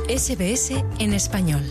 SBS en español.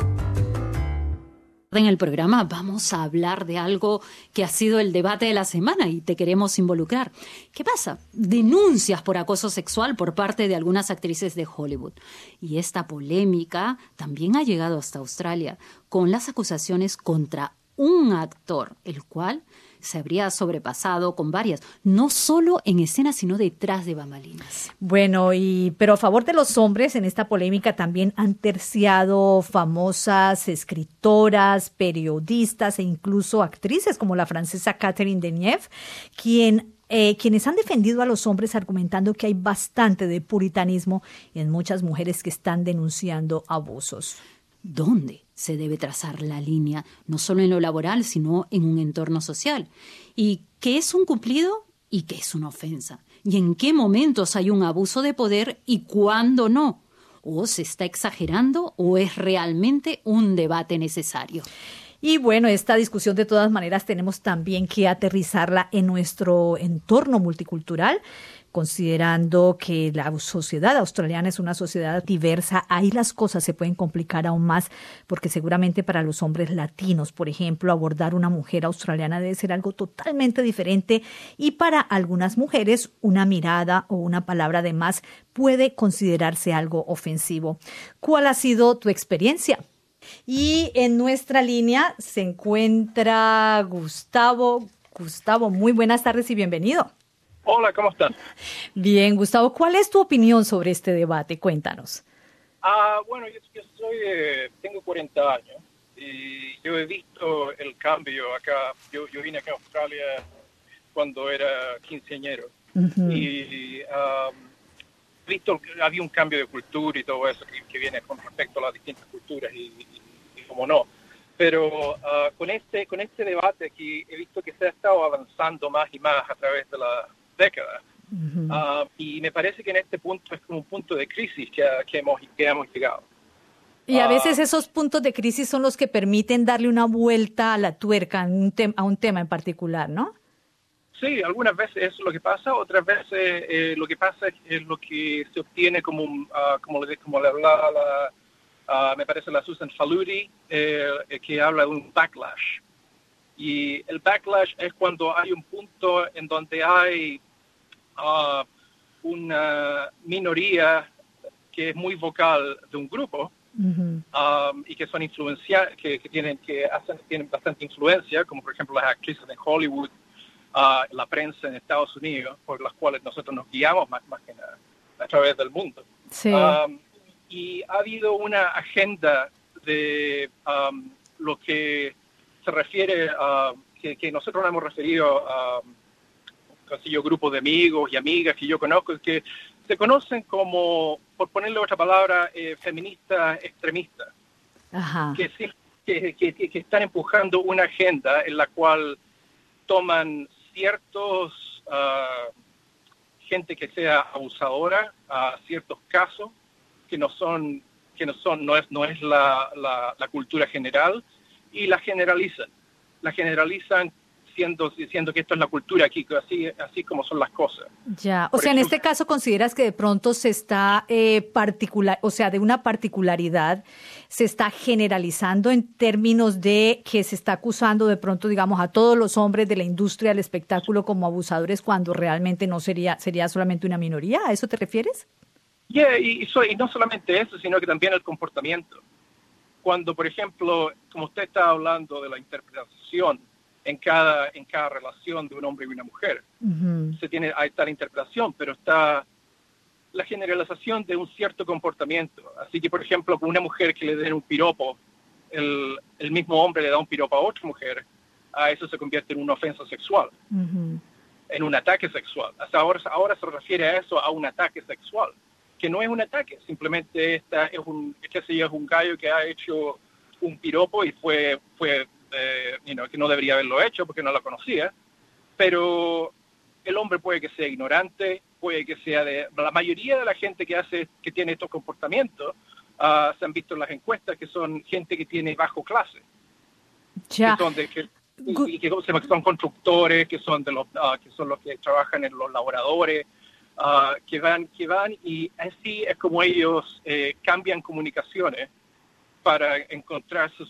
En el programa vamos a hablar de algo que ha sido el debate de la semana y te queremos involucrar. ¿Qué pasa? Denuncias por acoso sexual por parte de algunas actrices de Hollywood. Y esta polémica también ha llegado hasta Australia, con las acusaciones contra un actor, el cual se habría sobrepasado con varias, no solo en escena, sino detrás de bambalinas. Bueno, pero a favor de los hombres, en esta polémica también han terciado famosas escritoras, periodistas e incluso actrices como la francesa Catherine Deneuve, quienes han defendido a los hombres argumentando que hay bastante de puritanismo en muchas mujeres que están denunciando abusos. ¿Dónde se debe trazar la línea, no solo en lo laboral, sino en un entorno social? ¿Y qué es un cumplido y qué es una ofensa? ¿Y en qué momentos hay un abuso de poder y cuándo no? ¿O se está exagerando o es realmente un debate necesario? Y bueno, esta discusión de todas maneras tenemos también que aterrizarla en nuestro entorno multicultural, considerando que la sociedad australiana es una sociedad diversa. Ahí las cosas se pueden complicar aún más, porque seguramente para los hombres latinos, por ejemplo, abordar una mujer australiana debe ser algo totalmente diferente, y para algunas mujeres una mirada o una palabra de más puede considerarse algo ofensivo. ¿Cuál ha sido tu experiencia? Y en nuestra línea se encuentra Gustavo. Gustavo, muy buenas tardes y bienvenido. Hola, ¿cómo estás? Bien, Gustavo, ¿cuál es tu opinión sobre este debate? Cuéntanos. Bueno, yo tengo 40 años y yo he visto el cambio acá. Yo vine acá a Australia cuando era quinceañero. Uh-huh. Y he visto que había un cambio de cultura y todo eso que viene con respecto a las distintas culturas y cómo no. Pero con este debate aquí he visto que se ha estado avanzando más y más a través de la década. Uh-huh. Y me parece que en este punto es como un punto de crisis que hemos llegado. Y a veces esos puntos de crisis son los que permiten darle una vuelta a la tuerca a un tema en particular, ¿no? Sí, algunas veces eso es lo que pasa, otras veces lo que pasa es lo que se obtiene como le hablaba me parece la Susan Faludi, que habla de un backlash. Y el backlash es cuando hay un punto en donde hay una minoría que es muy vocal de un grupo. Uh-huh. Y que son que tienen bastante influencia, como por ejemplo las actrices de Hollywood, la prensa en Estados Unidos, por las cuales nosotros nos guiamos más que nada a través del mundo. Sí. Y ha habido una agenda de lo que se refiere a que nosotros nos hemos referido a un grupo de amigos y amigas que yo conozco, que se conocen como, por ponerle otra palabra, feministas extremistas. Ajá. Que están empujando una agenda en la cual toman ciertos gente que sea abusadora a ciertos casos que no es la cultura general, y la generalizan diciendo que esto es la cultura aquí, así como son las cosas. Ya, o sea, en este caso consideras que de pronto se está de una particularidad se está generalizando en términos de que se está acusando de pronto, digamos, a todos los hombres de la industria del espectáculo como abusadores, cuando realmente no sería solamente una minoría. ¿A eso te refieres? Yeah, y no solamente eso, sino que también el comportamiento. Cuando, por ejemplo, como usted está hablando de la interpretación en cada relación de un hombre y una mujer, uh-huh. Hay tal interpretación, pero está la generalización de un cierto comportamiento. Así que, por ejemplo, con una mujer que le den un piropo, el mismo hombre le da un piropo a otra mujer, a eso se convierte en una ofensa sexual, uh-huh. En un ataque sexual. Hasta ahora se refiere a eso, a un ataque sexual, que no es un ataque, simplemente es un gallo que ha hecho un piropo y fue que no debería haberlo hecho porque no lo conocía, pero el hombre puede que sea ignorante, puede que sea la mayoría de la gente que tiene estos comportamientos, se han visto en las encuestas que son gente que tiene bajo clase, ya. que son constructores, que son los que trabajan en los laboradores, que van y así es como ellos cambian comunicaciones para encontrarse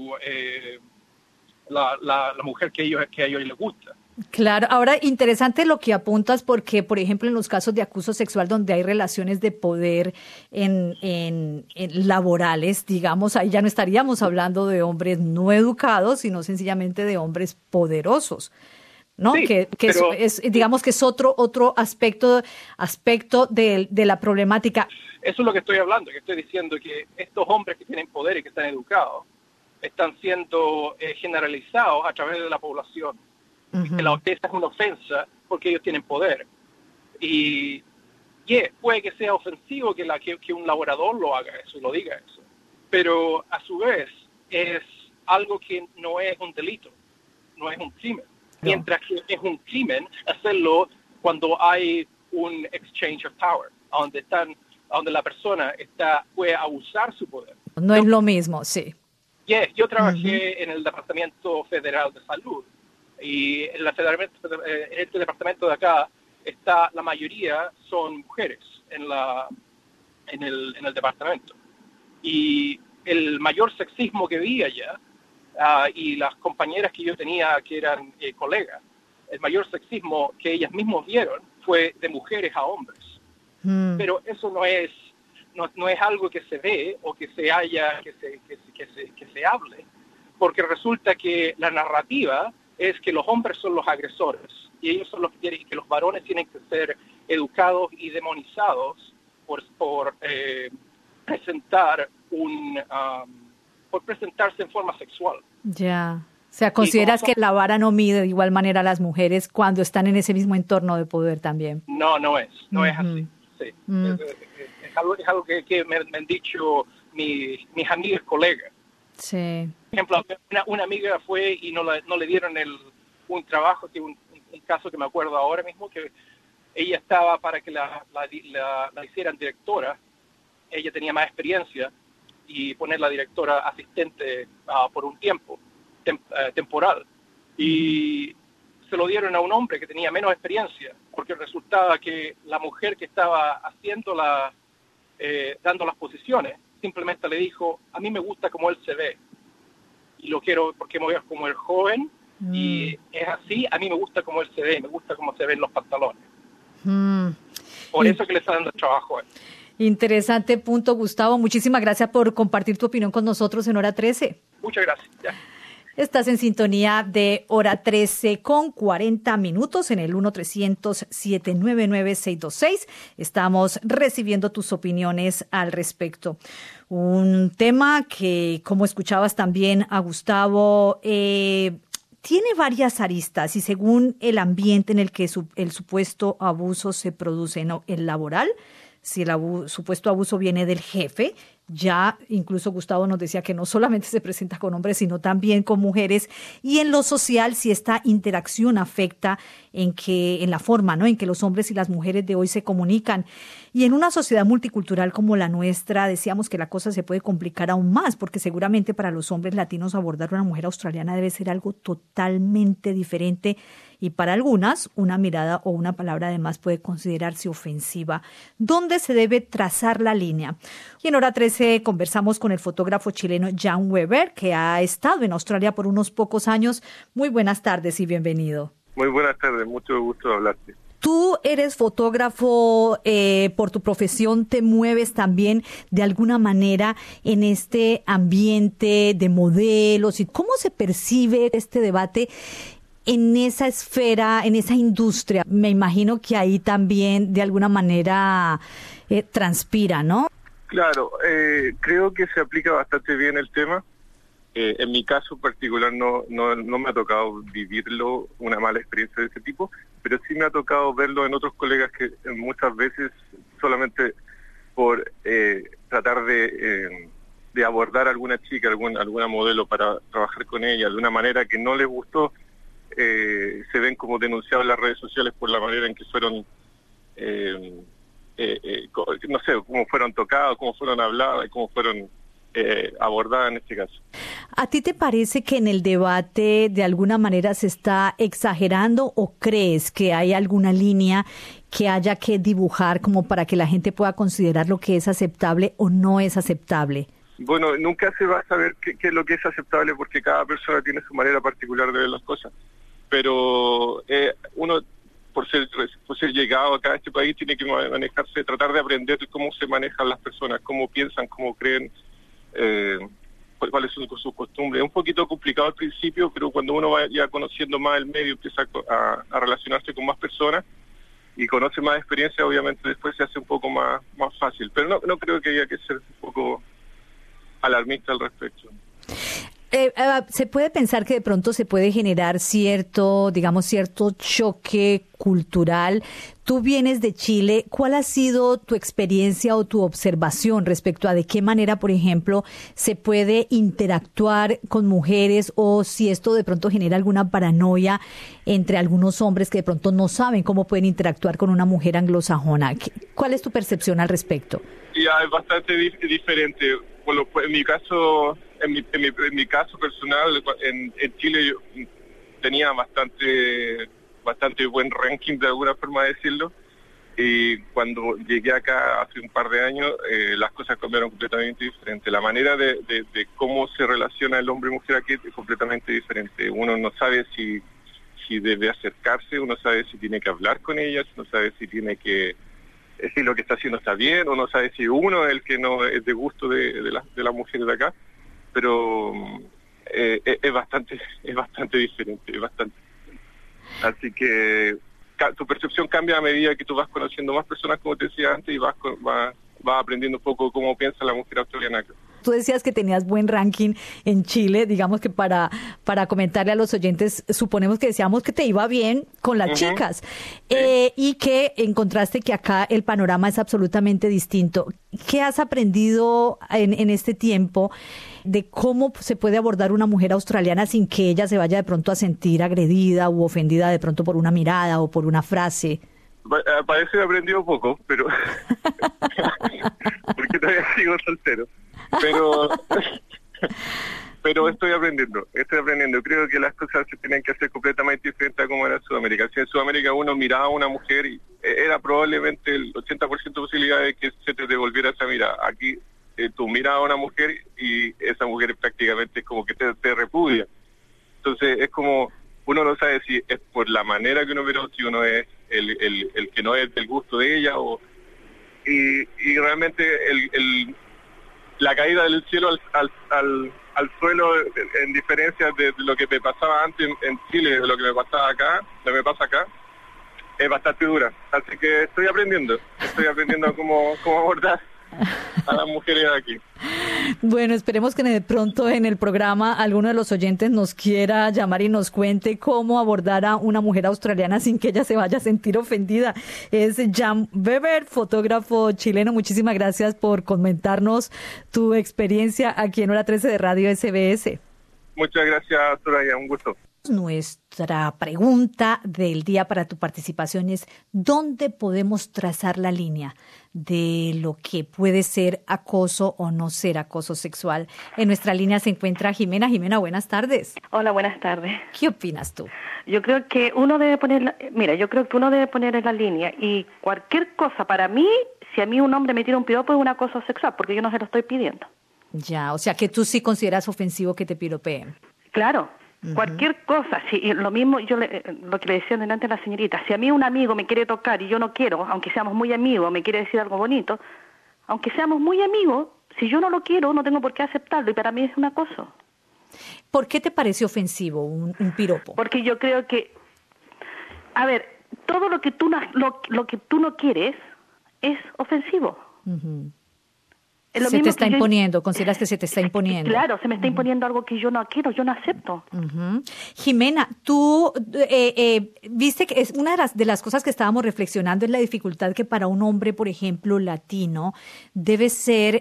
la mujer que a ellos les gusta. Claro, ahora interesante lo que apuntas porque, por ejemplo, en los casos de acoso sexual donde hay relaciones de poder en laborales, digamos, ahí ya no estaríamos hablando de hombres no educados, sino sencillamente de hombres poderosos, ¿no? Sí, que es digamos que es otro aspecto de la problemática. Eso es lo que estoy hablando, que estoy diciendo que estos hombres que tienen poder y que están educados están siendo generalizados a través de la población. Que esa es una ofensa porque ellos tienen poder. Y puede que sea ofensivo que un laborador lo haga eso y lo diga eso. Pero a su vez es algo que no es un delito, no es un crimen. No. Mientras que es un crimen hacerlo cuando hay un exchange of power, donde la persona puede abusar su poder. No es lo mismo, sí. Yo trabajé en el Departamento Federal de Salud. Y en este departamento de acá la mayoría son mujeres en el departamento. Y el mayor sexismo que vi allá, y las compañeras que yo tenía que eran colegas, el mayor sexismo que ellas mismas vieron fue de mujeres a hombres. Pero eso no es algo que se ve o que se hable, porque resulta que la narrativa es que los hombres son los agresores y ellos son los que quieren, que los varones tienen que ser educados y demonizados por presentarse en forma sexual. Ya. O sea, ¿consideras que la vara no mide de igual manera a las mujeres cuando están en ese mismo entorno de poder también? No es así. Sí. Es algo que me han dicho mis amigas colegas. Sí. Por ejemplo, una amiga fue y no le dieron un trabajo, un caso que me acuerdo ahora mismo, que ella estaba para que la hicieran directora. Ella tenía más experiencia y ponerla directora asistente por un tiempo temporal. Y se lo dieron a un hombre que tenía menos experiencia, porque resultaba que la mujer que estaba dando las posiciones, simplemente le dijo: a mí me gusta como él se ve y lo quiero porque me veo como el joven y es así, a mí me gusta como él se ve, me gusta cómo se ven los pantalones. Por eso que le está dando el trabajo a él. Interesante punto, Gustavo. Muchísimas gracias por compartir tu opinión con nosotros en Hora 13. Muchas gracias. Ya. Estás en sintonía de Hora 13 con 40 minutos en el 1-300-799-626. Estamos recibiendo tus opiniones al respecto. Un tema que, como escuchabas también a Gustavo, tiene varias aristas y según el ambiente en el que el supuesto abuso se produce, ¿no? El laboral, si el supuesto abuso viene del jefe. Ya incluso Gustavo nos decía que no solamente se presenta con hombres, sino también con mujeres. Y en lo social, si esta interacción afecta en la forma, ¿no?, en que los hombres y las mujeres de hoy se comunican. Y en una sociedad multicultural como la nuestra, decíamos que la cosa se puede complicar aún más, porque seguramente para los hombres latinos abordar a una mujer australiana debe ser algo totalmente diferente. Y para algunas, una mirada o una palabra además puede considerarse ofensiva. ¿Dónde se debe trazar la línea? Y en Hora 13 conversamos con el fotógrafo chileno Jan Weber, que ha estado en Australia por unos pocos años. Muy buenas tardes y bienvenido. Muy buenas tardes, mucho gusto hablarte. Tú eres fotógrafo, por tu profesión te mueves también de alguna manera en este ambiente de modelos. ¿Y cómo se percibe este debate en esa esfera, en esa industria? Me imagino que ahí también de alguna manera transpira, ¿no? Claro, creo que se aplica bastante bien el tema. En mi caso particular no me ha tocado vivirlo, una mala experiencia de ese tipo, pero sí me ha tocado verlo en otros colegas que muchas veces solamente por tratar de abordar a alguna chica, alguna modelo para trabajar con ella de una manera que no les gustó, se ven como denunciados en las redes sociales por la manera en que fueron, no sé, cómo fueron tocados, cómo fueron habladas, cómo fueron abordada en este caso. ¿A ti te parece que en el debate de alguna manera se está exagerando o crees que hay alguna línea que haya que dibujar como para que la gente pueda considerar lo que es aceptable o no es aceptable? Bueno, nunca se va a saber qué es lo que es aceptable porque cada persona tiene su manera particular de ver las cosas. Pero uno, por ser llegado acá a este país, tiene que manejarse, tratar de aprender cómo se manejan las personas, cómo piensan, cómo creen, cuáles son sus costumbres. Es un poquito complicado al principio, pero cuando uno va ya conociendo más el medio, empieza a relacionarse con más personas y conoce más experiencia, obviamente después se hace un poco más fácil. Pero no creo que haya que ser un poco alarmista al respecto. Se puede pensar que de pronto se puede generar cierto choque cultural. Tú vienes de Chile. ¿Cuál ha sido tu experiencia o tu observación respecto a de qué manera, por ejemplo, se puede interactuar con mujeres o si esto de pronto genera alguna paranoia entre algunos hombres que de pronto no saben cómo pueden interactuar con una mujer anglosajona? ¿Cuál es tu percepción al respecto? Ya, es bastante diferente. Bueno, pues en mi caso personal, en Chile yo tenía bastante buen ranking, de alguna forma de decirlo, y cuando llegué acá hace un par de años, las cosas cambiaron completamente diferente. La manera de cómo se relaciona el hombre y mujer aquí es completamente diferente. Uno no sabe si debe acercarse, uno sabe si tiene que hablar con ellas, uno sabe si tiene que si lo que está haciendo está bien, o no sabe si uno es el que no es de gusto de las mujeres de acá, pero es bastante diferente, Así que tu percepción cambia a medida que tú vas conociendo más personas, como te decía antes, y vas aprendiendo un poco cómo piensa la mujer australiana acá. Tú decías que tenías buen ranking en Chile, digamos que para comentarle a los oyentes, suponemos que decíamos que te iba bien con las chicas, y que encontraste que acá el panorama es absolutamente distinto. ¿Qué has aprendido en este tiempo de cómo se puede abordar una mujer australiana sin que ella se vaya de pronto a sentir agredida u ofendida de pronto por una mirada o por una frase? Parece que he aprendido poco, pero porque todavía sigo soltero. Pero estoy aprendiendo. Creo que las cosas se tienen que hacer completamente diferentes a como era en Sudamérica. Si en Sudamérica uno miraba a una mujer y era probablemente el 80% de posibilidad de que se te devolviera esa mirada. Aquí tú miras a una mujer y esa mujer prácticamente es como que te repudia. Entonces es como, uno no sabe si es por la manera que uno mira, si uno es el que no es del gusto de ella, y realmente la caída del cielo al suelo, en diferencia de lo que me pasaba antes en Chile, de lo que me pasaba acá, lo que me pasa acá, es bastante dura. Así que estoy aprendiendo cómo abordar a las mujeres de aquí. Bueno, esperemos que de pronto en el programa alguno de los oyentes nos quiera llamar y nos cuente cómo abordar a una mujer australiana sin que ella se vaya a sentir ofendida. Es Jan Weber, fotógrafo chileno. Muchísimas gracias por comentarnos tu experiencia aquí en Hora 13 de Radio SBS. Muchas gracias, Soraya. Un gusto. Nuestra pregunta del día para tu participación es: ¿dónde podemos trazar la línea de lo que puede ser acoso o no ser acoso sexual? En nuestra línea se encuentra Jimena. Jimena, buenas tardes. Hola, buenas tardes. ¿Qué opinas tú? Yo creo que uno debe poner en la línea, y cualquier cosa para mí, si a mí un hombre me tira un piropo, es un acoso sexual, porque yo no se lo estoy pidiendo. Ya, o sea que tú sí consideras ofensivo que te piropeen. Claro. Cualquier cosa, si lo mismo lo que le decía delante a la señorita, si a mí un amigo me quiere tocar y yo no quiero, aunque seamos muy amigos, me quiere decir algo bonito, aunque seamos muy amigos, si yo no lo quiero, no tengo por qué aceptarlo, y para mí es un acoso. ¿Por qué te parece ofensivo un piropo? Porque yo creo que, a ver, todo lo que tú no quieres es ofensivo. Uh-huh. Se te está imponiendo, consideras que se te está imponiendo. Claro, se me está imponiendo algo que yo no quiero, yo no acepto. Uh-huh. Jimena, tú viste que es una de las cosas que estábamos reflexionando, es la dificultad que para un hombre, por ejemplo, latino, debe ser,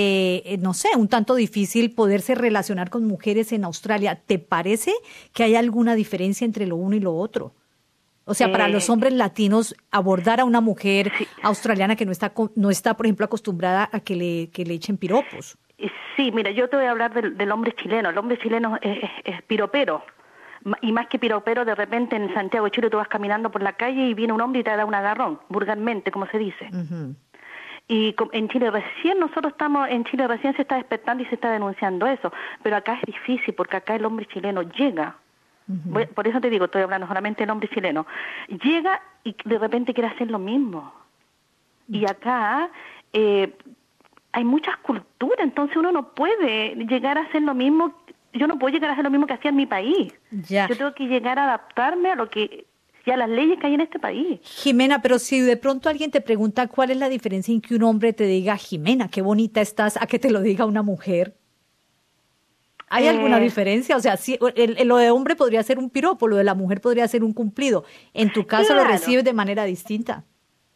un tanto difícil poderse relacionar con mujeres en Australia. ¿Te parece que hay alguna diferencia entre lo uno y lo otro? O sea, para los hombres latinos, abordar a una mujer australiana que no está, por ejemplo, acostumbrada a que le echen piropos. Sí, mira, yo te voy a hablar del hombre chileno. El hombre chileno es piropero. Y más que piropero, de repente en Santiago de Chile tú vas caminando por la calle y viene un hombre y te da un agarrón, vulgarmente, como se dice. Ujú. Y en Chile recién se está despertando y se está denunciando eso. Pero acá es difícil porque acá el hombre chileno llega. Por eso te digo, estoy hablando solamente del hombre chileno. Llega y de repente quiere hacer lo mismo. Y acá hay muchas culturas, entonces uno no puede llegar a hacer lo mismo. Yo no puedo llegar a hacer lo mismo que hacía en mi país. Ya. Yo tengo que llegar a adaptarme a las leyes que hay en este país. Jimena, pero si de pronto alguien te pregunta cuál es la diferencia en que un hombre te diga, Jimena, qué bonita estás, a que te lo diga una mujer. ¿Hay alguna diferencia? O sea, sí, lo de hombre podría ser un piropo, lo de la mujer podría ser un cumplido. En tu caso lo recibes de manera distinta.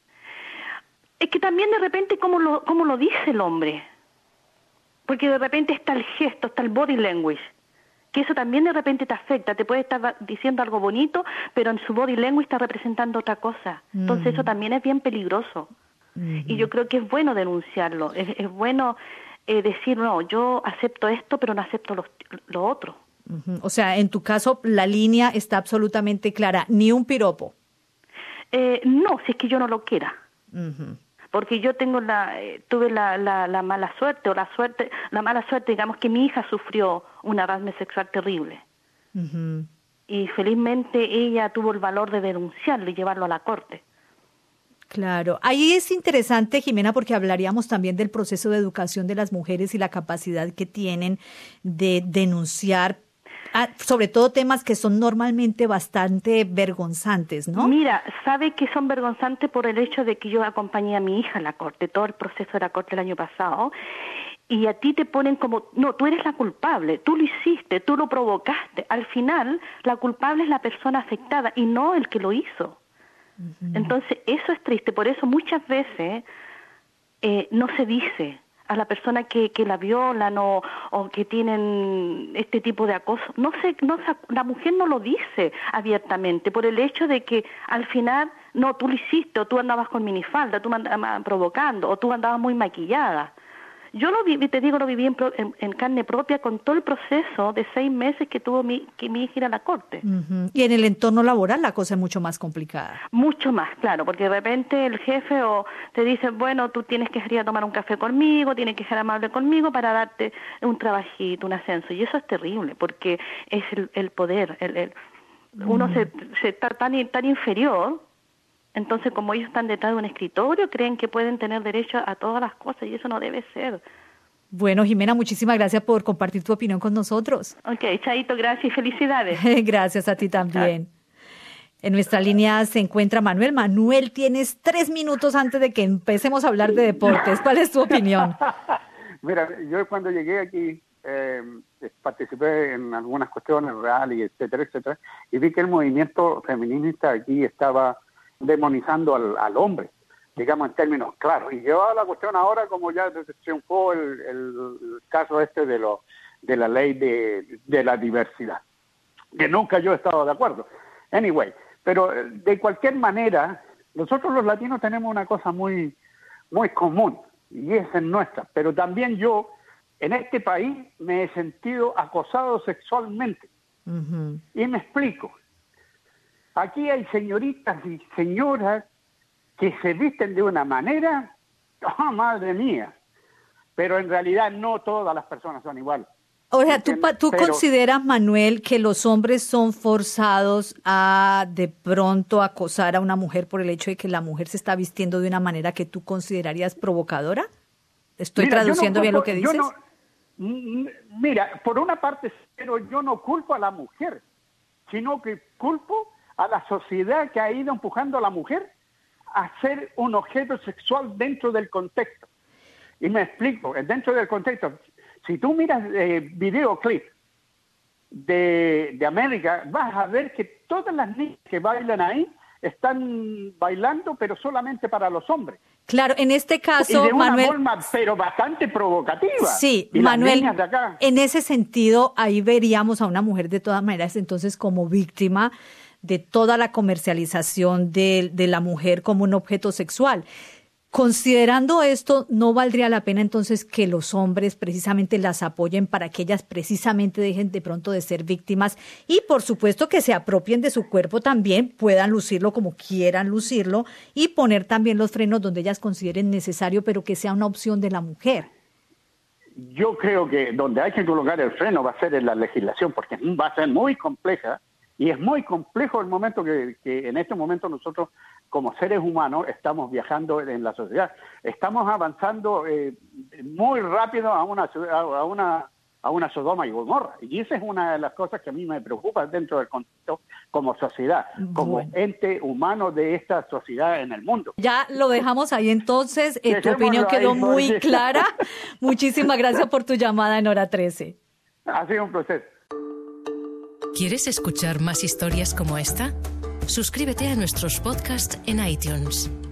Es que también de repente cómo lo dice el hombre. Porque de repente está el gesto, está el body language. Que eso también de repente te afecta. Te puede estar diciendo algo bonito, pero en su body language está representando otra cosa. Entonces eso también es bien peligroso. Y yo creo que es bueno denunciarlo. Es bueno decir, no, yo acepto esto, pero no acepto lo otro. O sea, en tu caso la línea está absolutamente clara. Ni un piropo. No, si es que yo no lo quiera. Porque yo tuve la mala suerte, la mala suerte, digamos, que mi hija sufrió un harassment sexual terrible. Y felizmente ella tuvo el valor de denunciarlo y llevarlo a la corte. Claro. Ahí es interesante, Jimena, porque hablaríamos también del proceso de educación de las mujeres y la capacidad que tienen de denunciar, sobre todo temas que son normalmente bastante vergonzantes, ¿no? Mira, sabe que son vergonzantes por el hecho de que yo acompañé a mi hija en la corte, todo el proceso de la corte el año pasado, y a ti te ponen como, no, tú eres la culpable, tú lo hiciste, tú lo provocaste. Al final, la culpable es la persona afectada y no el que lo hizo. Entonces, eso es triste. Por eso muchas veces no se dice a la persona que la violan o que tienen este tipo de acoso. La mujer no lo dice abiertamente por el hecho de que al final, no, tú lo hiciste, o tú andabas con minifalda, tú me andabas provocando, o tú andabas muy maquillada. Yo lo viví en carne propia con todo el proceso de 6 meses que tuvo mi hija ir a la corte. Y en el entorno laboral la cosa es mucho más complicada. Mucho más, claro, porque de repente el jefe te dice, bueno, tú tienes que ir a tomar un café conmigo, tienes que ser amable conmigo para darte un trabajito, un ascenso. Y eso es terrible, porque es el poder. Uno se está tan inferior. Entonces, como ellos están detrás de un escritorio, creen que pueden tener derecho a todas las cosas y eso no debe ser. Bueno, Jimena, muchísimas gracias por compartir tu opinión con nosotros. Ok, chaito, gracias y felicidades. Gracias a ti también. En nuestra línea se encuentra Manuel. Manuel, tienes 3 minutos antes de que empecemos a hablar de deportes. ¿Cuál es tu opinión? Mira, yo cuando llegué aquí participé en algunas cuestiones reales, etcétera, y vi que el movimiento feminista aquí estaba demonizando al hombre, digamos en términos claros, y llevaba la cuestión ahora como ya triunfó el caso de la ley de la diversidad, que nunca yo he estado de acuerdo. Anyway, pero de cualquier manera, nosotros los latinos tenemos una cosa muy, muy común, y esa es nuestra, pero también yo, en este país, me he sentido acosado sexualmente. Y me explico. Aquí hay señoritas y señoras que se visten de una manera, ¡oh, madre mía! Pero en realidad no todas las personas son iguales. Ahora, ¿tú consideras, Manuel, que los hombres son forzados a de pronto acosar a una mujer por el hecho de que la mujer se está vistiendo de una manera que tú considerarías provocadora? ¿Estoy traduciendo bien lo que dices? Mira, por una parte, pero yo no culpo a la mujer, sino que culpo a la sociedad que ha ido empujando a la mujer a ser un objeto sexual dentro del contexto. Y me explico, dentro del contexto. Si tú miras videoclips de América, vas a ver que todas las niñas que bailan ahí están bailando, pero solamente para los hombres. Claro, en este caso, y de una Manuel, forma, pero bastante provocativa. Sí, y Manuel, las niñas de acá, en ese sentido, ahí veríamos a una mujer de todas maneras entonces como víctima de toda la comercialización de la mujer como un objeto sexual. Considerando esto, ¿no valdría la pena entonces que los hombres precisamente las apoyen para que ellas precisamente dejen de pronto de ser víctimas y por supuesto que se apropien de su cuerpo también, puedan lucirlo como quieran lucirlo y poner también los frenos donde ellas consideren necesario, pero que sea una opción de la mujer? Yo creo que donde hay que colocar el freno va a ser en la legislación, porque va a ser muy compleja y es muy complejo el momento que en este momento nosotros como seres humanos estamos viajando en la sociedad. Estamos avanzando muy rápido a una Sodoma y Gomorra. Y esa es una de las cosas que a mí me preocupa dentro del contexto como sociedad, como ente humano de esta sociedad en el mundo. Ya lo dejamos ahí entonces. Tu opinión quedó muy clara. Muchísimas gracias por tu llamada en Hora 13. Ha sido un placer. ¿Quieres escuchar más historias como esta? Suscríbete a nuestros podcasts en iTunes.